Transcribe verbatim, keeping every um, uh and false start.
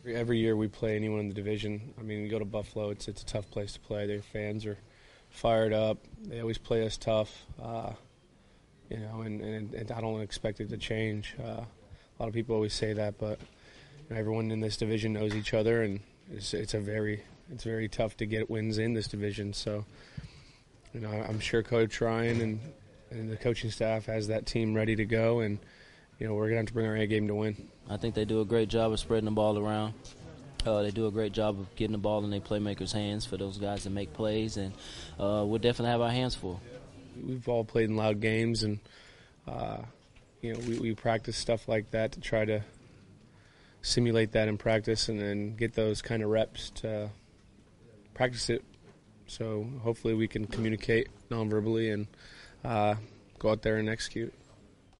Every year we play anyone in the division. I mean, we go to Buffalo. It's it's a tough place to play. Their fans are fired up. They always play us tough, uh, you know, and, and, and I don't expect it to change. Uh, a lot of people always say that, but you know, everyone in this division knows each other, and it's, it's a very it's very tough to get wins in this division. So, you know, I'm sure Coach Ryan and, and the coaching staff has that team ready to go, and you know, we're going to have to bring our A game to win. I think they do a great job of spreading the ball around. Uh, they do a great job of getting the ball in their playmakers' hands for those guys that make plays, and uh, we'll definitely have our hands full. We've all played in loud games, and uh, you know, we, we practice stuff like that to try to simulate that in practice and then get those kind of reps to practice it. So hopefully we can communicate nonverbally and uh, go out there and execute.